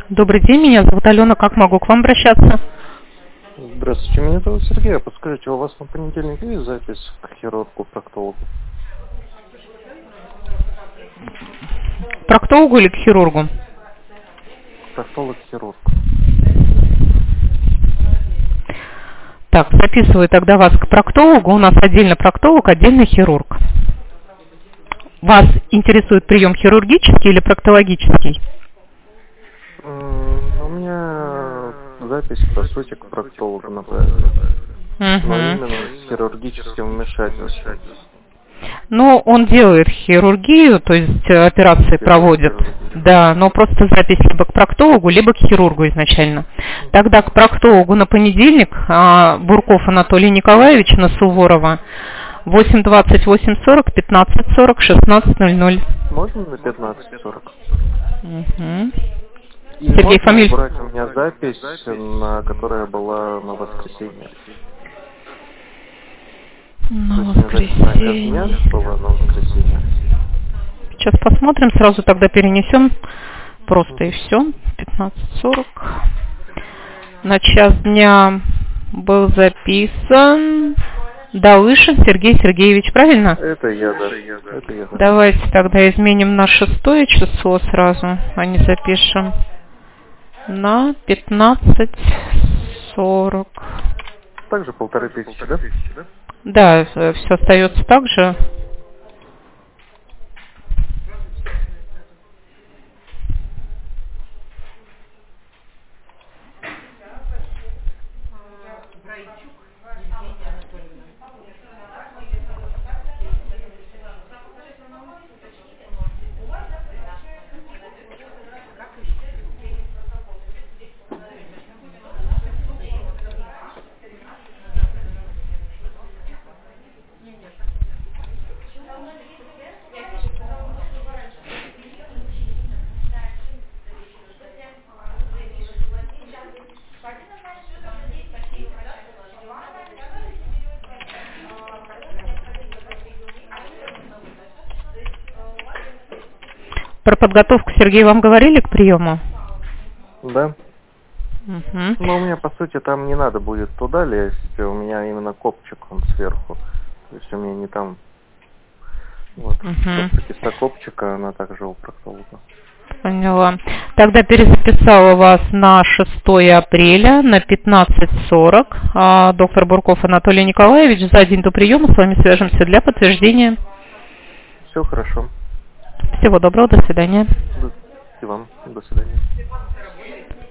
Добрый день, меня зовут Алена. Как могу к вам обращаться? Здравствуйте, меня зовут Сергей. А подскажите, у вас на понедельник есть запись к хирургу-проктологу? К проктологу или к хирургу? Проктолог-хирург. Так, записываю тогда вас к проктологу. У нас отдельно проктолог, отдельно хирург. Вас интересует прием хирургический или проктологический? У меня запись, по сути, к проктологу направлена. Но именно с хирургическим вмешательством. Ну, он делает хирургию, то есть операции проводит. Да, но просто запись либо к проктологу, либо к хирургу изначально. Тогда к проктологу на понедельник Бурков Анатолий Николаевич на Суворова 8:20, 8:40, 15:40, 16:00. Можно на 15:40? И Сергей, можно фамилия? убрать у меня запись, которая была на воскресенье? На То есть у меня запись на час дня была на воскресенье. Сейчас посмотрим, сразу тогда перенесем. Просто и все. 15:40. На час дня был записан Далышин Сергей Сергеевич, правильно? Это я, да. Это я, да. Давайте тогда изменим на 6 число сразу, а не запишем. На 15:40. Также 1500, да? Да, все остается так же. Про подготовку, Сергей, вам говорили к приему? Да. Угу. Но у меня, по сути, там не надо будет туда лезть. У меня именно копчик, он сверху. То есть у меня не там. Вот. Просто киста копчика, она также у проктолога. Поняла. Тогда перезаписала вас на 6 апреля на 15:40. Доктор Бурков Анатолий Николаевич. За день до приема с вами свяжемся для подтверждения. Все хорошо. Всего доброго, до свидания. И вам. До свидания.